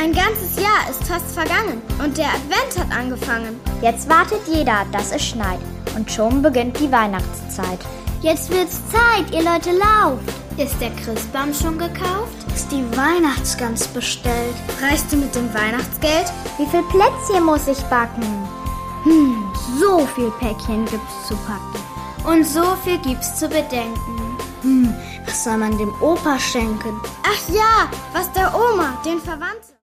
Ein ganzes Jahr ist fast vergangen und der Advent hat angefangen. Jetzt wartet jeder, dass es schneit und schon beginnt die Weihnachtszeit. Jetzt wird's Zeit, ihr Leute, lauft! Ist der Christbaum schon gekauft? Ist die Weihnachtsgans bestellt? Reist du mit dem Weihnachtsgeld? Wie viel Plätzchen muss ich backen? So viel Päckchen gibt's zu packen. Und so viel gibt's zu bedenken. Was soll man dem Opa schenken? Ach ja, was der Oma, den Verwandten.